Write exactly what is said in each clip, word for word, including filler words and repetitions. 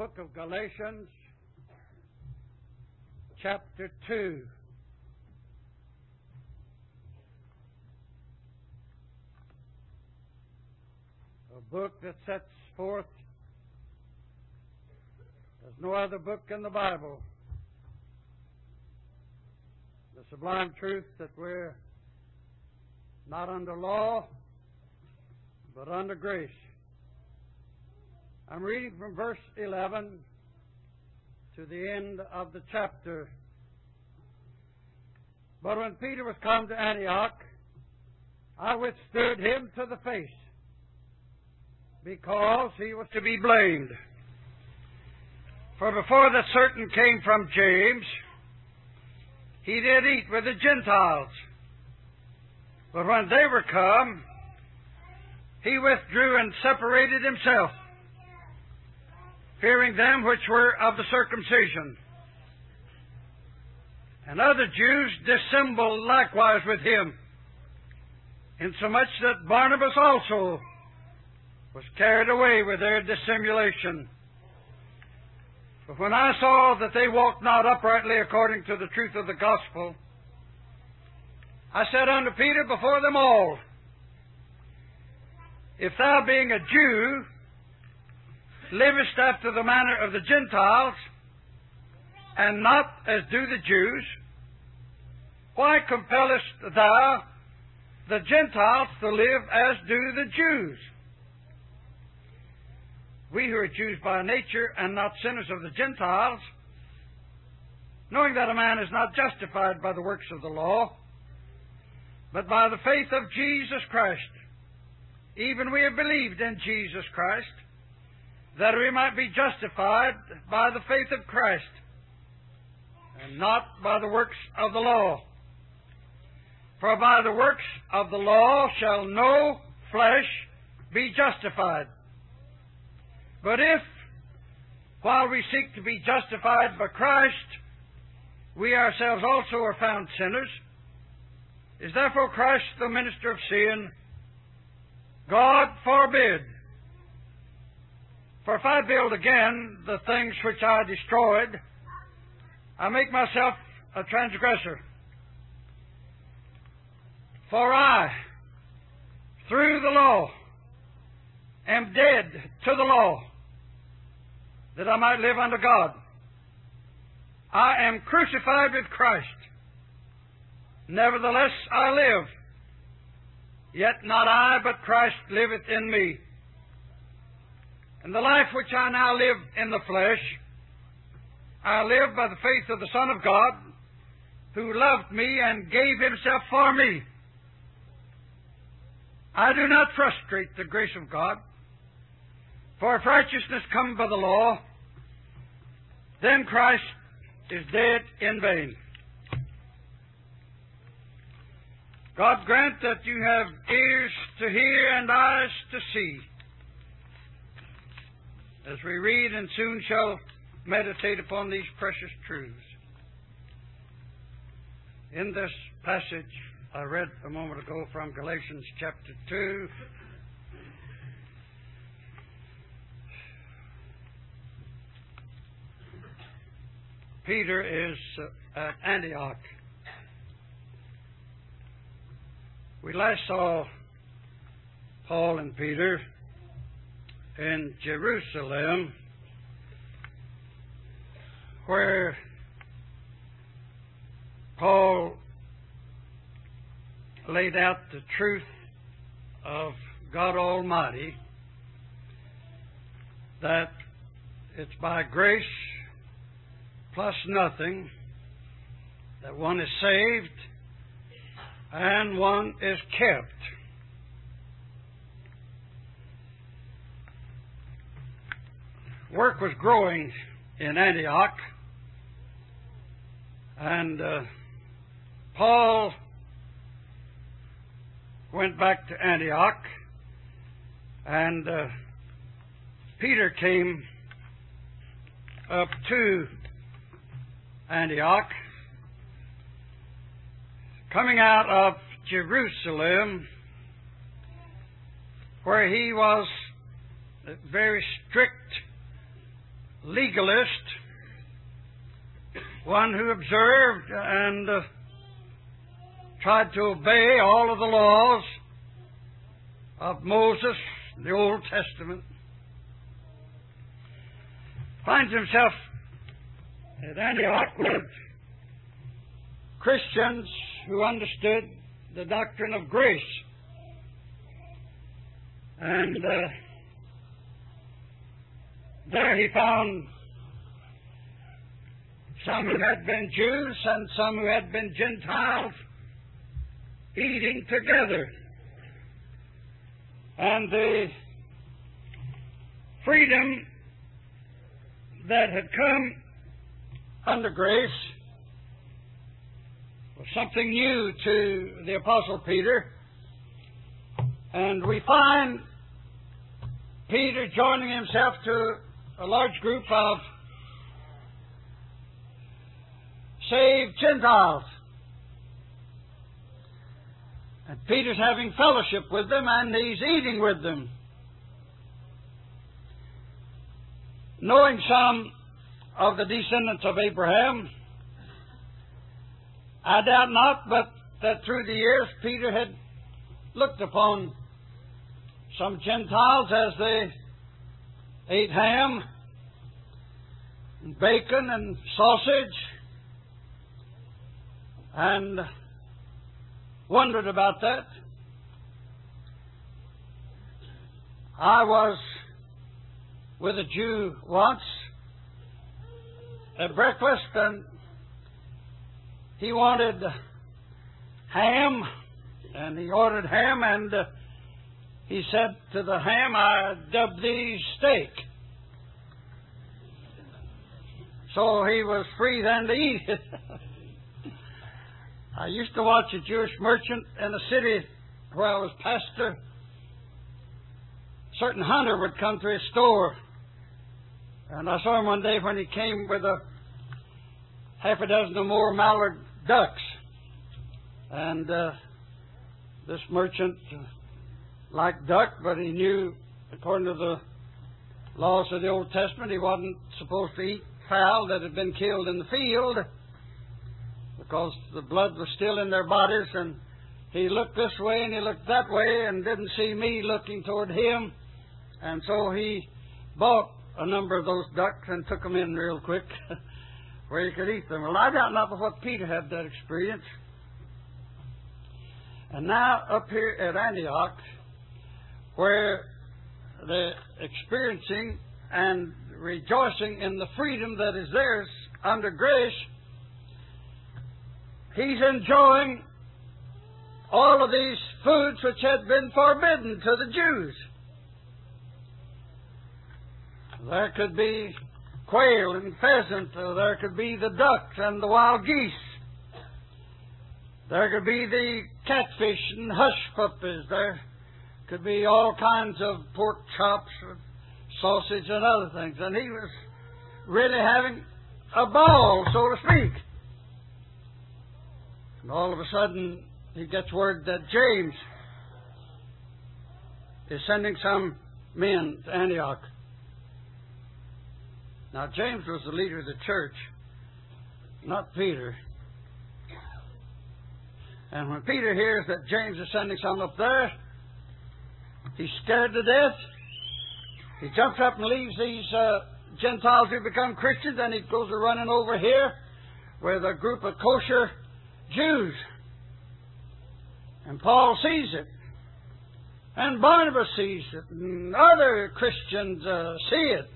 book of Galatians, chapter two. A book that sets forth, as no other book in the Bible, the sublime truth that we're not under law, but under grace. I'm reading from verse eleven to the end of the chapter. But when Peter was come to Antioch, I withstood him to the face, because he was to be blamed. For before that certain came from James, he did eat with the Gentiles. But when they were come, he withdrew and separated himself, fearing them which were of the circumcision. And other Jews dissembled likewise with him, insomuch that Barnabas also was carried away with their dissimulation. But when I saw that they walked not uprightly according to the truth of the gospel, I said unto Peter before them all, If thou, being a Jew, livest after the manner of the Gentiles, and not as do the Jews, why compellest thou the Gentiles to live as do the Jews? We who are Jews by nature, and not sinners of the Gentiles, knowing that a man is not justified by the works of the law, but by the faith of Jesus Christ, even we have believed in Jesus Christ, that we might be justified by the faith of Christ, and not by the works of the law. For by the works of the law shall no flesh be justified. But if, while we seek to be justified by Christ, we ourselves also are found sinners, is therefore Christ the minister of sin? God forbid. For if I build again the things which I destroyed, I make myself a transgressor. For I, through the law, am dead to the law, that I might live unto God. I am crucified with Christ. Nevertheless I live, yet not I, but Christ liveth in me. And the life which I now live in the flesh, I live by the faith of the Son of God, who loved me and gave himself for me. I do not frustrate the grace of God, for if righteousness come by the law, then Christ is dead in vain. God grant that you have ears to hear and eyes to see, as we read and soon shall meditate upon these precious truths. In this passage I read a moment ago from Galatians chapter two, Peter is uh, at Antioch. We last saw Paul and Peter in Jerusalem, where Paul laid out the truth of God Almighty, that it's by grace plus nothing that one is saved and one is kept. Work was growing in Antioch, and uh, Paul went back to Antioch, and uh, Peter came up to Antioch, coming out of Jerusalem, where he was very strict legalist, one who observed and uh, tried to obey all of the laws of Moses, the Old Testament, finds himself at Antioch with Christians who understood the doctrine of grace. And uh, there he found some who had been Jews and some who had been Gentiles eating together. And the freedom that had come under grace was something new to the Apostle Peter. And we find Peter joining himself to a large group of saved Gentiles. And Peter's having fellowship with them, and he's eating with them. Knowing some of the descendants of Abraham, I doubt not but that through the years Peter had looked upon some Gentiles as they ate ham and bacon and sausage, and wondered about that. I was with a Jew once at breakfast, and he wanted ham, and he ordered ham, and uh, he said to the ham, "I dub thee steak." So he was free then to eat it. I used to watch a Jewish merchant in a city where I was pastor. A certain hunter would come to his store, and I saw him one day when he came with a half a dozen or more mallard ducks. And uh, this merchant liked duck, but he knew, according to the laws of the Old Testament, he wasn't supposed to eat fowl that had been killed in the field, because the blood was still in their bodies. And he looked this way and he looked that way and didn't see me looking toward him. And so he bought a number of those ducks and took them in real quick where he could eat them. Well, I doubt not but what Peter had that experience. And now up here at Antioch, where they're experiencing and rejoicing in the freedom that is theirs under grace, he's enjoying all of these foods which had been forbidden to the Jews. There could be quail and pheasant, or there could be the ducks and the wild geese. There could be the catfish and hush puppies. There could be all kinds of pork chops, sausage, and other things. And he was really having a ball, so to speak. And all of a sudden, he gets word that James is sending some men to Antioch. Now, James was the leader of the church, not Peter. And when Peter hears that James is sending some up there, he's scared to death. He jumps up and leaves these uh, Gentiles who become Christians, and he goes running over here with a group of kosher Jews. And Paul sees it. And Barnabas sees it. And other Christians uh, see it.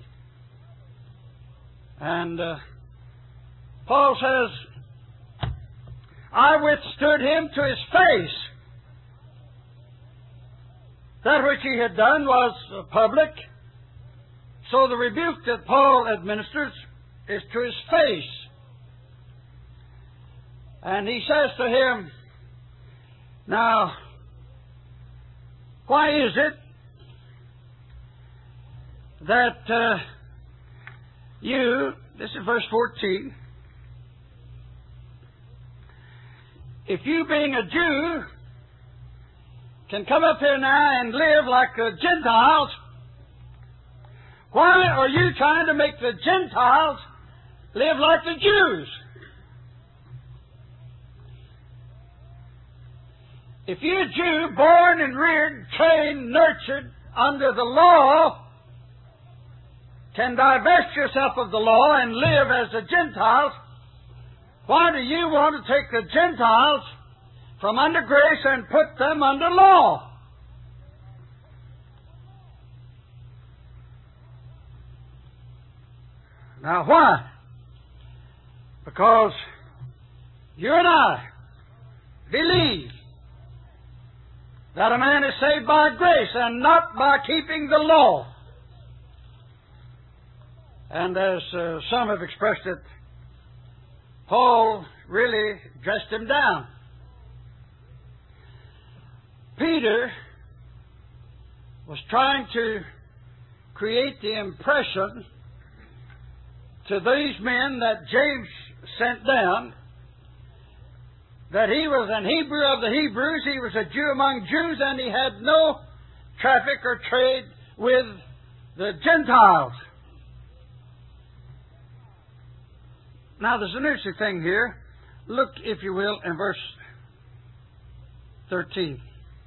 And uh, Paul says, I withstood him to his face. That which he had done was uh, public. So the rebuke that Paul administers is to his face. And he says to him, now, why is it that uh, you, this is verse fourteen, if you being a Jew can come up here now and live like the Gentiles, Why are you trying to make the Gentiles live like the Jews? If you're a Jew, born and reared, trained, nurtured under the law, can divest yourself of the law and live as the Gentiles, why do you want to take the Gentiles from under grace and put them under law? Now why? Because you and I believe that a man is saved by grace and not by keeping the law. And as uh, some have expressed it, Paul really dressed him down. Peter was trying to create the impression to these men that James sent down that he was an Hebrew of the Hebrews, he was a Jew among Jews, and he had no traffic or trade with the Gentiles. Now, there's an interesting thing here. Look, if you will, in verse thirteen.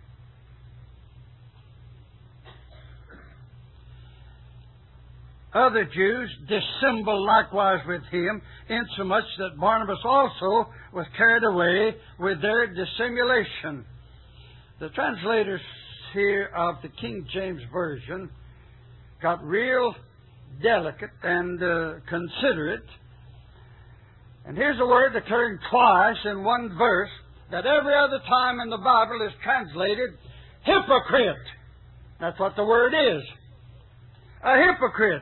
Other Jews dissembled likewise with him, insomuch that Barnabas also was carried away with their dissimulation. The translators here of the King James Version got real delicate and uh, considerate. And here's a word occurring twice in one verse that every other time in the Bible is translated hypocrite. That's what the word is. A hypocrite.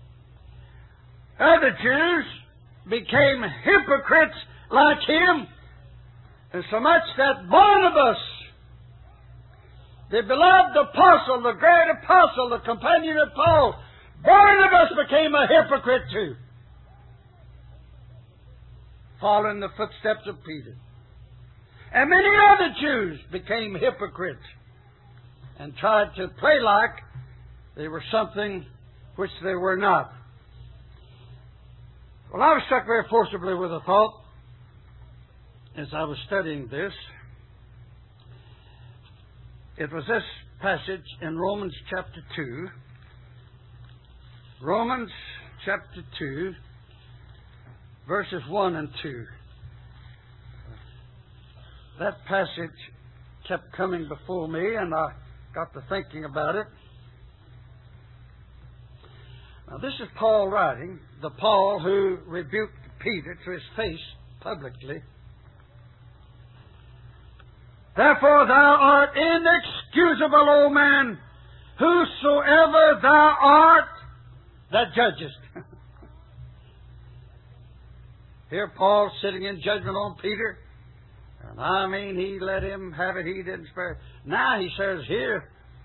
Other Jews became hypocrites like him, and so much that Barnabas, the beloved apostle, the great apostle, the companion of Paul, Barnabas became a hypocrite too, following the footsteps of Peter. And many other Jews became hypocrites and tried to play like they were something which they were not. Well, I was struck very forcibly with a thought as I was studying this. It was this passage in Romans chapter two. Romans chapter two, verses one and two. That passage kept coming before me, and I got to thinking about it. Now, this is Paul writing, the Paul who rebuked Peter to his face publicly. Therefore thou art inexcusable, O man, whosoever thou art that judgest. Here Paul sitting in judgment on Peter, and I mean he let him have it, he didn't spare. Now he says here,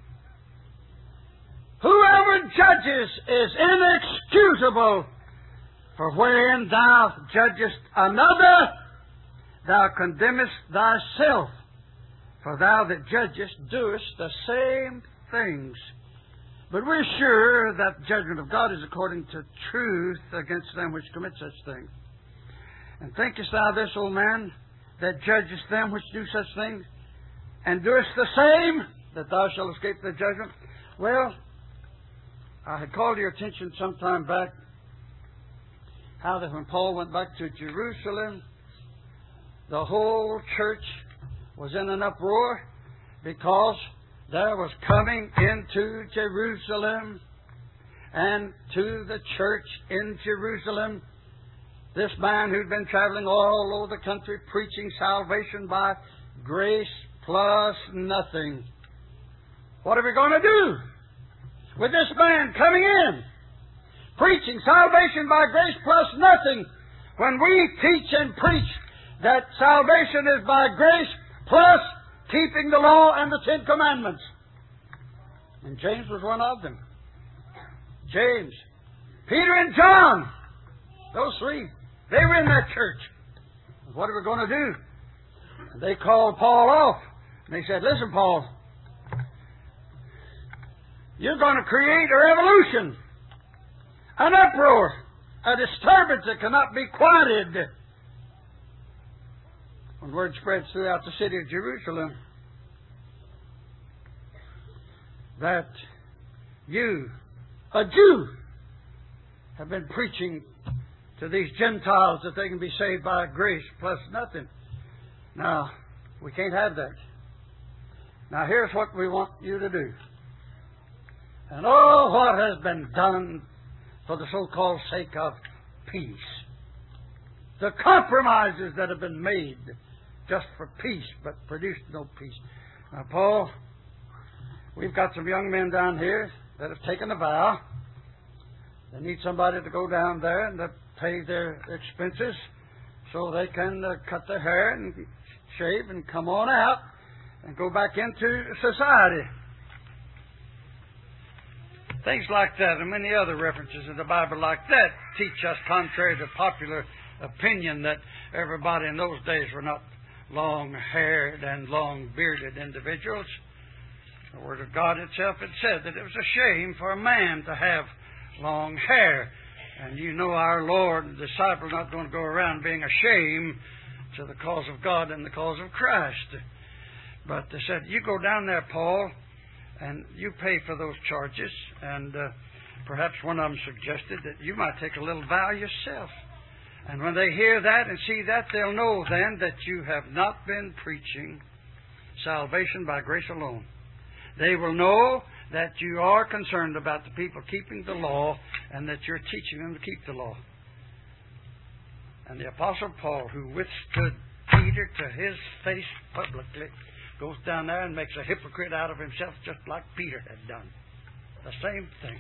whoever judges is inexcusable, for wherein thou judgest another, thou condemnest thyself. For thou that judgest doest the same things. But we're sure that the judgment of God is according to truth against them which commit such things. And thinkest thou this, O man, that judgest them which do such things, and doest the same, that thou shalt escape the judgment? Well, I had called your attention some time back how that when Paul went back to Jerusalem, the whole church was in an uproar because there was coming into Jerusalem and to the church in Jerusalem this man who'd been traveling all over the country preaching salvation by grace plus nothing. What are we going to do with this man coming in, preaching salvation by grace plus nothing, when we teach and preach that salvation is by grace plus keeping the law and the Ten Commandments? And James was one of them. James, Peter and John, those three, they were in that church. What are we going to do? And they called Paul off. And they said, listen, Paul, you're going to create a revolution. an uproar, a disturbance that cannot be quieted. When word spreads throughout the city of Jerusalem that you, a Jew, have been preaching to these Gentiles that they can be saved by grace plus nothing. Now, we can't have that. Now, here's what we want you to do. And all what has been done for the so-called sake of peace. The compromises that have been made just for peace, but produced no peace. Now, Paul, we've got some young men down here that have taken a vow. They need somebody to go down there and to pay their expenses so they can uh, cut their hair and shave and come on out and go back into society. Things like that and many other references in the Bible like that teach us, contrary to popular opinion, that everybody in those days were not long-haired and long-bearded individuals. The Word of God itself had said that it was a shame for a man to have long hair. And you know our Lord and disciple not going to go around being ashamed to the cause of God and the cause of Christ. But they said, you go down there, Paul, and you pay for those charges. And uh, perhaps one of them suggested that you might take a little vow yourself. And when they hear that and see that, they'll know then that you have not been preaching salvation by grace alone. They will know that you are concerned about the people keeping the law and that you're teaching them to keep the law. And the Apostle Paul, who withstood Peter to his face publicly, goes down there and makes a hypocrite out of himself just like Peter had done. The same thing.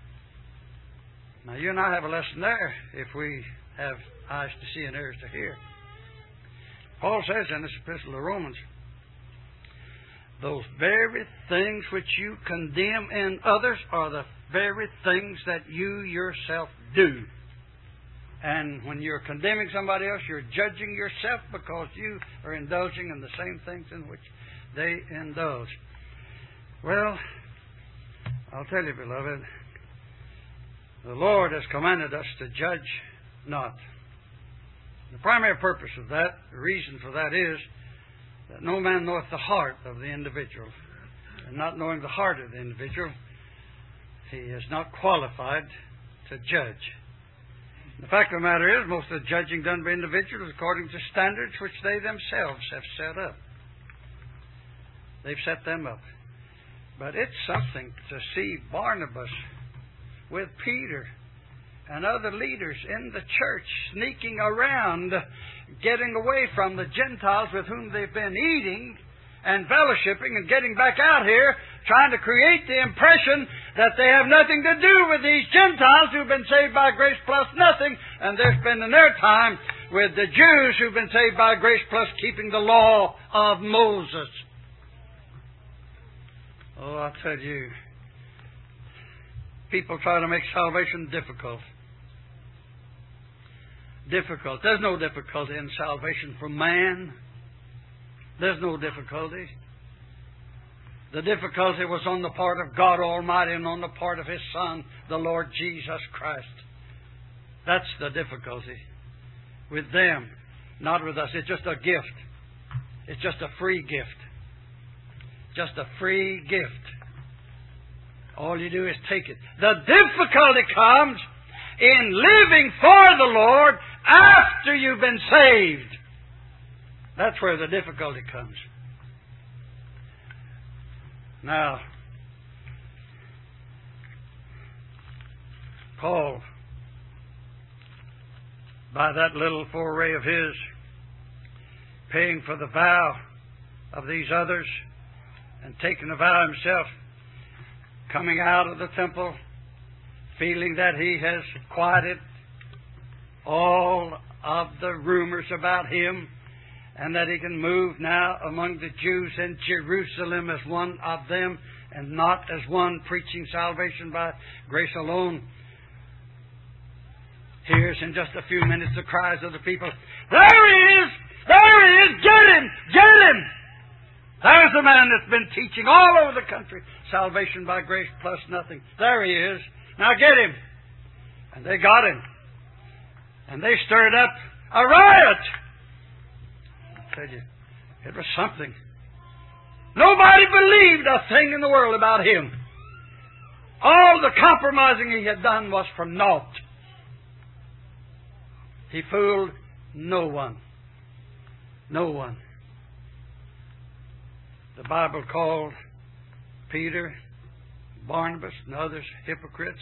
Now, you and I have a lesson there if we have eyes to see and ears to hear. Paul says in this epistle to Romans, those very things which you condemn in others are the very things that you yourself do. And when you're condemning somebody else, you're judging yourself because you are indulging in the same things in which they indulge. Well, I'll tell you, beloved, the Lord has commanded us to judge not. The primary purpose of that, the reason for that is that no man knoweth the heart of the individual. And not knowing the heart of the individual, he is not qualified to judge. The fact of the matter is, most of the judging done by individuals according to standards which they themselves have set up. They've set them up. But it's something to see Barnabas with Peter and other leaders in the church sneaking around, getting away from the Gentiles with whom they've been eating and fellowshipping and getting back out here, trying to create the impression that they have nothing to do with these Gentiles who've been saved by grace plus nothing, and they're spending their time with the Jews who've been saved by grace plus keeping the law of Moses. Oh, I tell you, people try to make salvation difficult. Difficult. There's no difficulty in salvation for man. There's no difficulty. The difficulty was on the part of God Almighty and on the part of His Son, the Lord Jesus Christ. That's the difficulty. With them, not with us. It's just a gift. It's just a free gift. Just a free gift. All you do is take it. The difficulty comes in living for the Lord after you've been saved. That's where the difficulty comes. Now, Paul, by that little foray of his, paying for the vow of these others and taking the vow himself, coming out of the temple, feeling that he has quieted all of the rumors about him and that he can move now among the Jews in Jerusalem as one of them and not as one preaching salvation by grace alone. Hears in just a few minutes the cries of the people. There he is! There he is! Get him! Get him! There's the man that's been teaching all over the country salvation by grace plus nothing. There he is. Now get him. And they got him. And they stirred up a riot. I tell you, it was something. Nobody believed a thing in the world about him. All the compromising he had done was for naught. He fooled no one. No one. The Bible called Peter, Barnabas, and others hypocrites.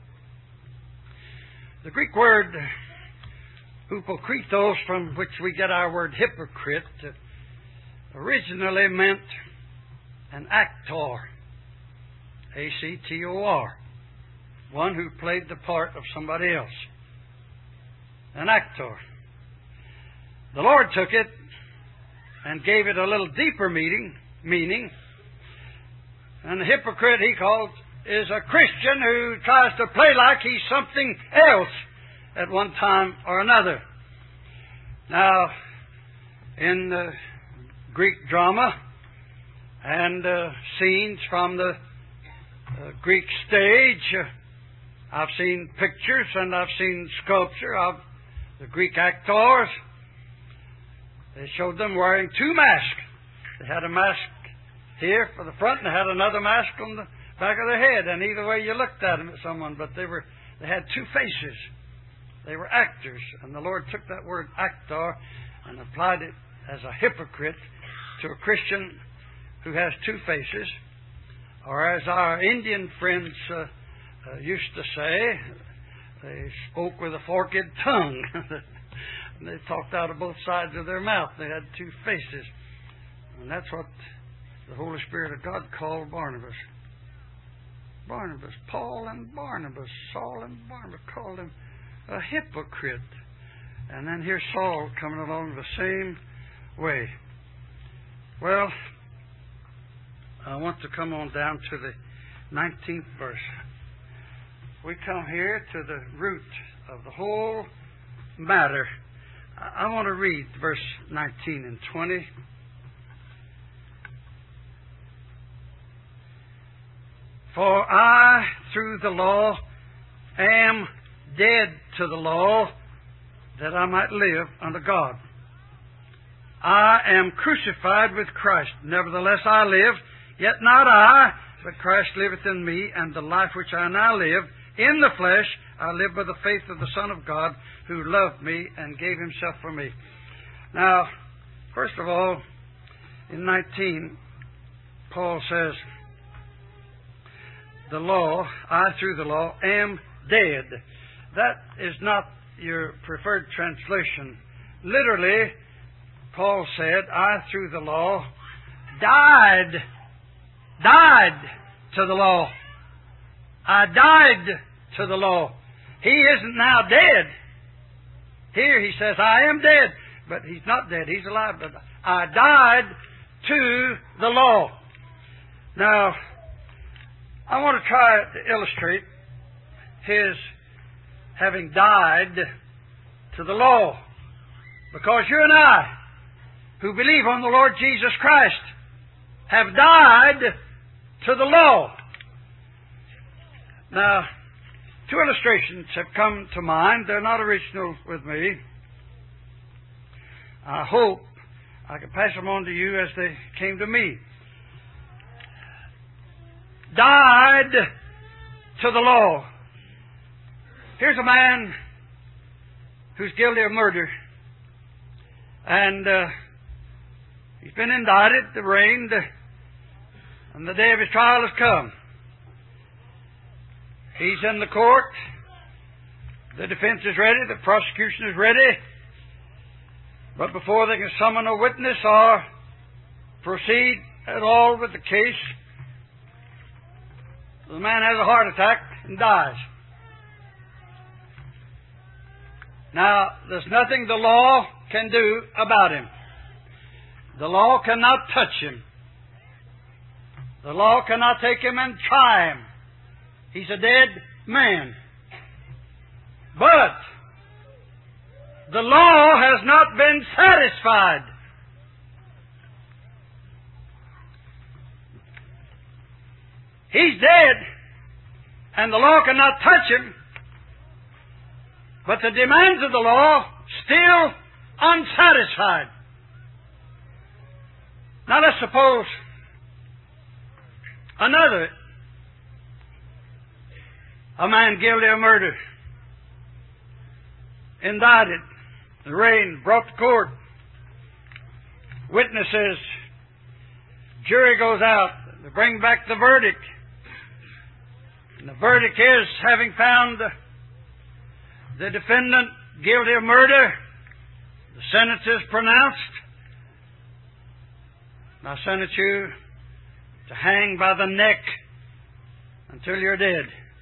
The Greek word hypokritos, from which we get our word hypocrite, originally meant an actor. A C T O R. One who played the part of somebody else. An actor. The Lord took it and gave it a little deeper meaning, meaning. And the hypocrite, he called, is a Christian who tries to play like he's something else at one time or another. Now, in the Greek drama and uh, scenes from the uh, Greek stage, uh, I've seen pictures and I've seen sculpture of the Greek actors. They showed them wearing two masks. They had a mask here for the front, and they had another mask on the back of their head. And either way you looked at them at someone, but they were they had two faces. They were actors, and the Lord took that word actor and applied it as a hypocrite to a Christian who has two faces, or as our Indian friends uh, uh, used to say, they spoke with a forked tongue. And they talked out of both sides of their mouth. They had two faces. And that's what the Holy Spirit of God called Barnabas. Barnabas, Paul and Barnabas, Saul and Barnabas, called him a hypocrite. And then here's Saul coming along the same way. Well, I want to come on down to the nineteenth verse. We come here to the root of the whole matter. I want to read verse nineteen and twenty. For I, through the law, am dead to the law, that I might live unto God. I am crucified with Christ. Nevertheless I live, yet not I, but Christ liveth in me, and the life which I now live in the flesh, I live by the faith of the Son of God, who loved me and gave himself for me. Now, first of all, in nineteen, Paul says, the law, I through the law, am dead. That is not your preferred translation. Literally, Paul said, I through the law died, died to the law. I died to the law. He isn't now dead. Here he says, I am dead. But he's not dead. He's alive. But I died to the law. Now, I want to try to illustrate his having died to the law. Because you and I, who believe on the Lord Jesus Christ, have died to the law. Now, two illustrations have come to mind. They're not original with me. I hope I can pass them on to you as they came to me. Died to the law. Here's a man who's guilty of murder. And uh, he's been indicted, arraigned, and the day of his trial has come. He's in the court. The defense is ready. The prosecution is ready. But before they can summon a witness or proceed at all with the case, the man has a heart attack and dies. Now, there's nothing the law can do about him. The law cannot touch him. The law cannot take him and try him. He's a dead man. But the law has not been satisfied. He's dead, and the law cannot touch him. But the demands of the law still unsatisfied. Now let's suppose another, a man guilty of murder, indicted, arraigned, brought to court, witnesses, jury goes out, they bring back the verdict. And the verdict is, having found the, the defendant guilty of murder, the sentence is pronounced. I sentence you to hang by the neck until you're dead.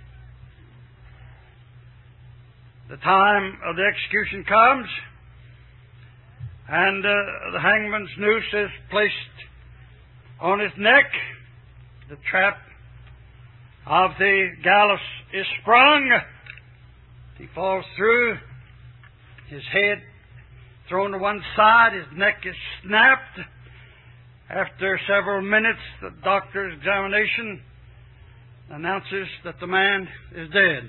The time of the execution comes, and uh, the hangman's noose is placed on his neck. The trap of the gallows is sprung. He falls through. His head thrown to one side. His neck is snapped. After several minutes, the doctor's examination announces that the man is dead.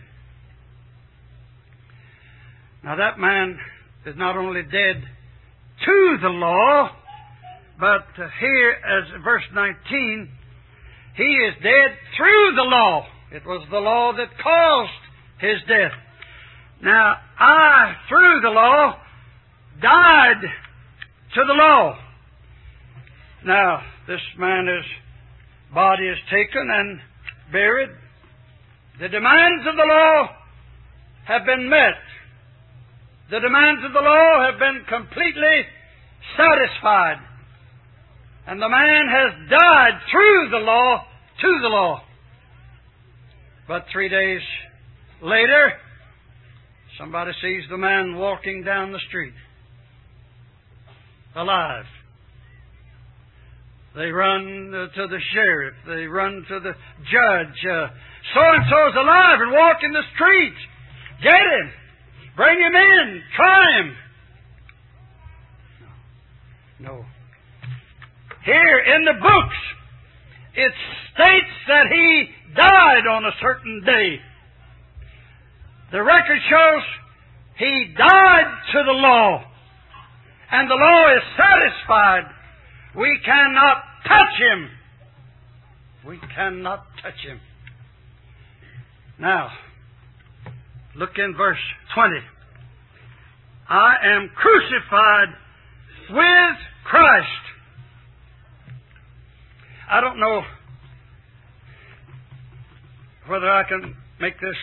Now that man is not only dead to the law, but uh, here, as verse nineteen, he is dead through the law. It was the law that caused his death. Now, I, through the law, died to the law. Now, this man's body is taken and buried. The demands of the law have been met. The demands of the law have been completely satisfied. And the man has died through the law to the law. But three days later, somebody sees the man walking down the street, alive. They run uh, to the sheriff. They run to the judge. Uh, so-and-so's alive and walking the street. Get him. Bring him in. Try him. No. No. Here in the books, it states that he died on a certain day. The record shows he died to the law. And the law is satisfied. We cannot touch him. We cannot touch him. Now, look in verse twenty. I am crucified with Christ. I don't know whether I can make this.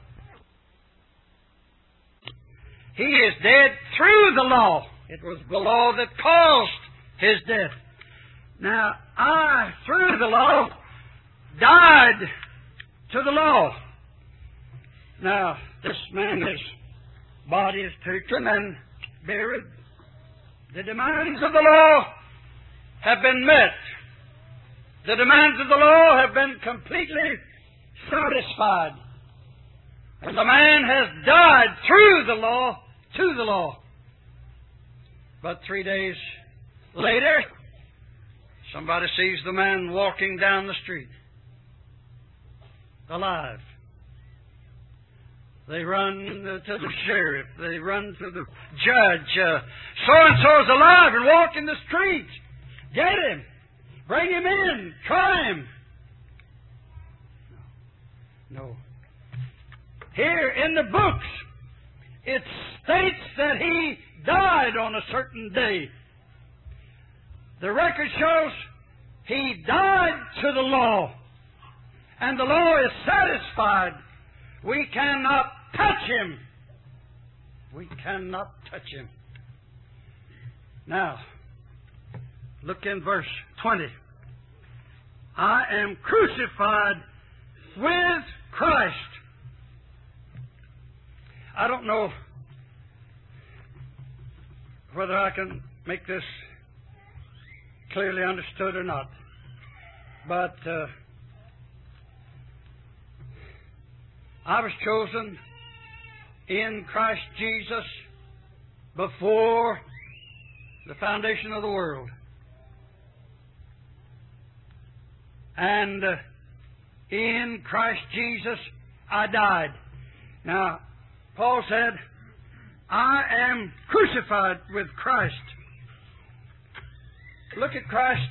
He is dead through the law. It was the law that caused his death. Now, I, through the law, died to the law. Now, this man's body is taken and buried. The demands of the law have been met. The demands of the law have been completely satisfied. And the man has died through the law to the law. But three days later, somebody sees the man walking down the street, alive. They run to the sheriff. They run to the judge. Uh, so-and-so's alive and walking the street. Get him. Bring him in. Try him. No. No. Here in the books, it states that he died on a certain day. The record shows he died to the law. And the law is satisfied. We cannot touch him. We cannot touch him. Now, look in verse twenty. I am crucified with Christ. I don't know whether I can make this clearly understood or not. But uh, I was chosen in Christ Jesus before the foundation of the world. And uh, in Christ Jesus I died. Now, Paul said, I am crucified with Christ. Look at Christ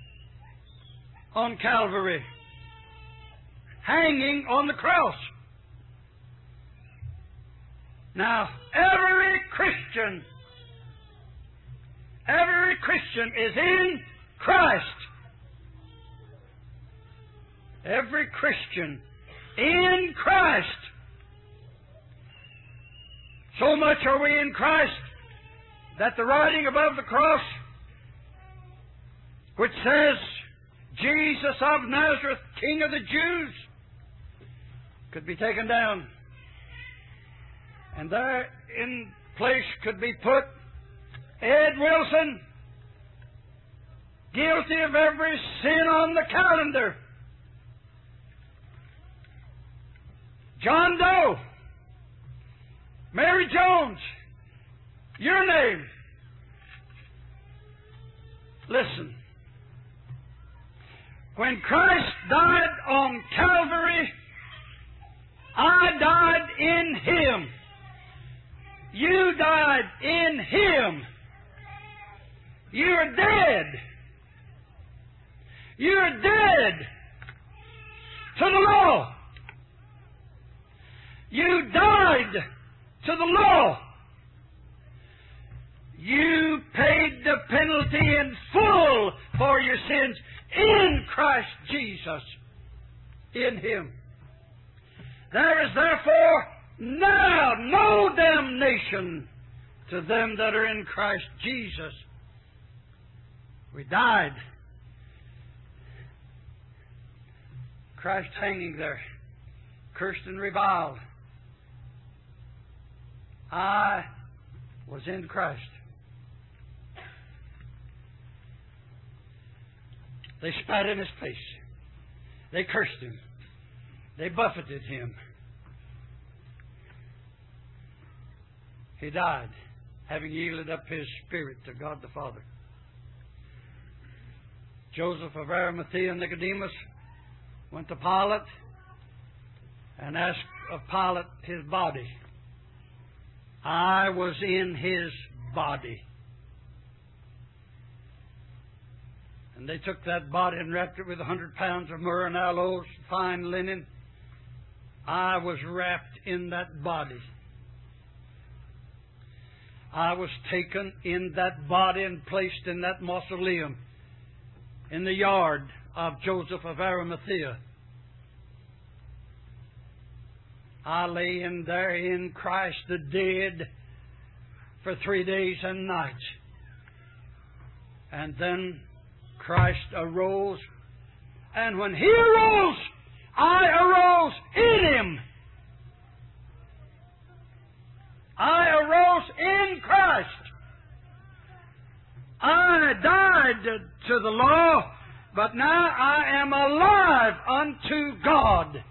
on Calvary, hanging on the cross. Now, every Christian, every Christian is in Christ. Every Christian in Christ. So much are we in Christ that the writing above the cross, which says, Jesus of Nazareth, King of the Jews, could be taken down. And there in place could be put Ed Wilson, guilty of every sin on the calendar. John Doe, Mary Jones, your name. Listen. When Christ died on Calvary, I died in Him. You died in Him. You're dead. You're dead to the law. You died to the law. You paid the penalty in full for your sins in Christ Jesus. In Him. There is therefore now no damnation to them that are in Christ Jesus. We died. Christ hanging there, cursed and reviled. I was in Christ. They spat in His face. They cursed Him. They buffeted Him. He died, having yielded up His spirit to God the Father. Joseph of Arimathea and Nicodemus went to Pilate and asked of Pilate his body. I was in His body. And they took that body and wrapped it with a hundred pounds of myrrh and aloes, fine linen. I was wrapped in that body. I was taken in that body and placed in that mausoleum in the yard of Joseph of Arimathea. I lay in there in Christ the dead for three days and nights. And then Christ arose. And when He arose, I arose in Him. I arose in Christ. I died to the law, but now I am alive unto God.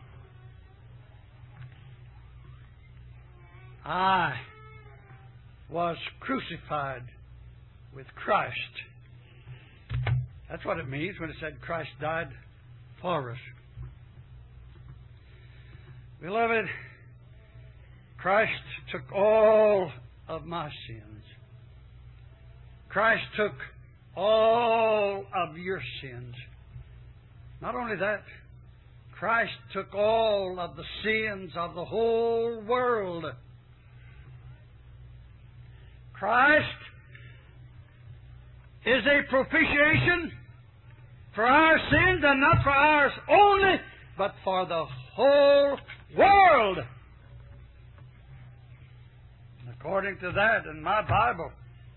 I was crucified with Christ. That's what it means when it said Christ died for us. Beloved, Christ took all of my sins. Christ took all of your sins. Not only that, Christ took all of the sins of the whole world. Christ is a propitiation for our sins, and not for ours only, but for the whole world. According to that in my Bible,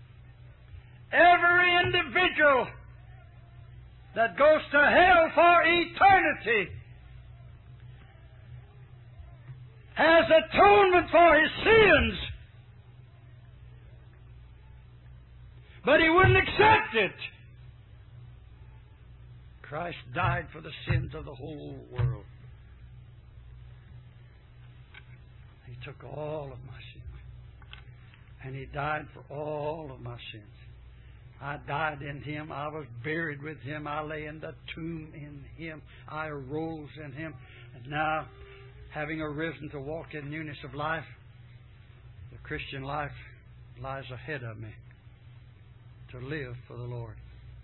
every individual that goes to hell for eternity has atonement for his sins, but he wouldn't accept it. Christ died for the sins of the whole world. He took all of my sins. And He died for all of my sins. I died in Him. I was buried with Him. I lay in the tomb in Him. I arose in Him. And now, having arisen to walk in newness of life, the Christian life lies ahead of me to live for the Lord.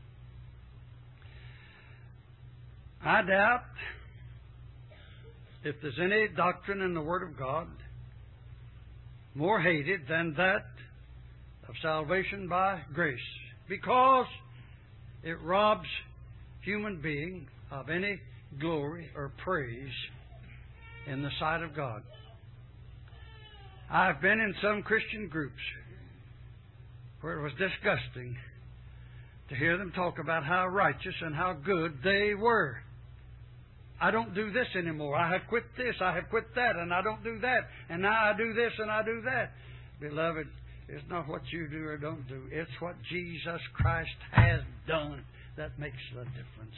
I doubt if there's any doctrine in the Word of God more hated than that of salvation by grace, because it robs human being of any glory or praise in the sight of God. I've been in some Christian groups where it was disgusting to hear them talk about how righteous and how good they were. I don't do this anymore. I have quit this. I have quit that. And I don't do that. And now I do this and I do that. Beloved, it's not what you do or don't do. It's what Jesus Christ has done that makes the difference.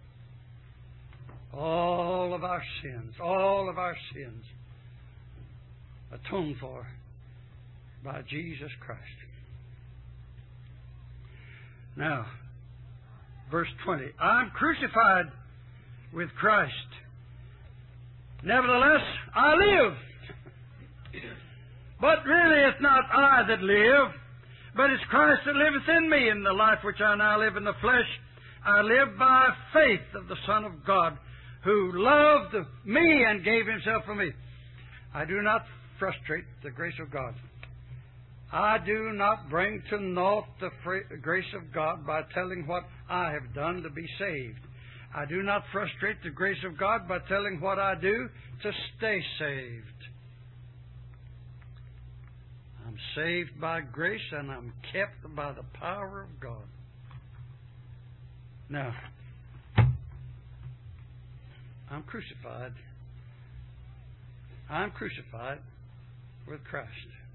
All of our sins, all of our sins atoned for by Jesus Christ. Now, verse twenty. I'm crucified with Christ. Nevertheless, I live. But really it's not I that live, but it's Christ that liveth in me. In the life which I now live in the flesh, I live by faith of the Son of God, who loved me and gave Himself for me. I do not frustrate the grace of God. I do not bring to naught the grace of God by telling what I have done to be saved. I do not frustrate the grace of God by telling what I do to stay saved. I'm saved by grace and I'm kept by the power of God. Now, I'm crucified. I'm crucified with Christ.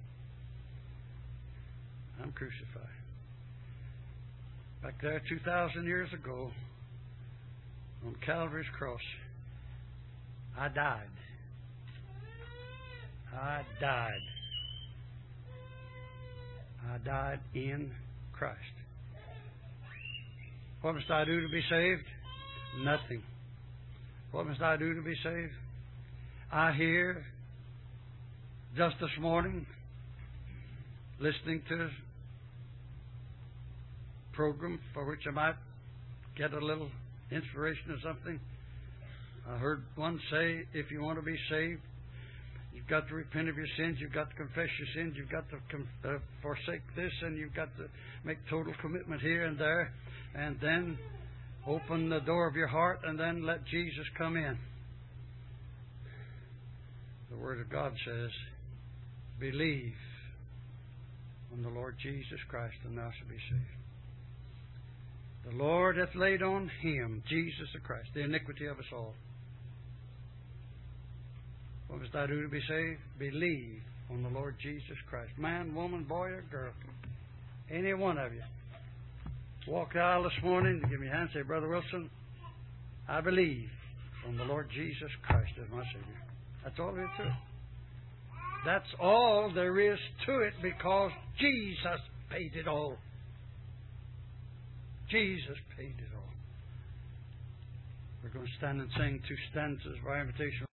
I'm crucified. Back there two thousand years ago, on Calvary's cross, I died. I died. I died in Christ. What must I do to be saved? Nothing. What must I do to be saved? I hear just this morning, listening to a program for which I might get a little inspiration or something. I heard one say, if you want to be saved, you've got to repent of your sins, you've got to confess your sins, you've got to com- uh, forsake this, and you've got to make total commitment here and there, and then open the door of your heart, and then let Jesus come in. The Word of God says, believe on the Lord Jesus Christ, and thou shalt be saved. The Lord hath laid on Him, Jesus the Christ, the iniquity of us all. What must I do to be saved? Believe on the Lord Jesus Christ. Man, woman, boy, or girl. Any one of you. Walk the aisle this morning and give me a hand and say, Brother Wilson, I believe on the Lord Jesus Christ as my Savior. That's all there is to it. That's all there is to it, because Jesus paid it all. Jesus paid it all. We're going to stand and sing two stanzas of our invitation.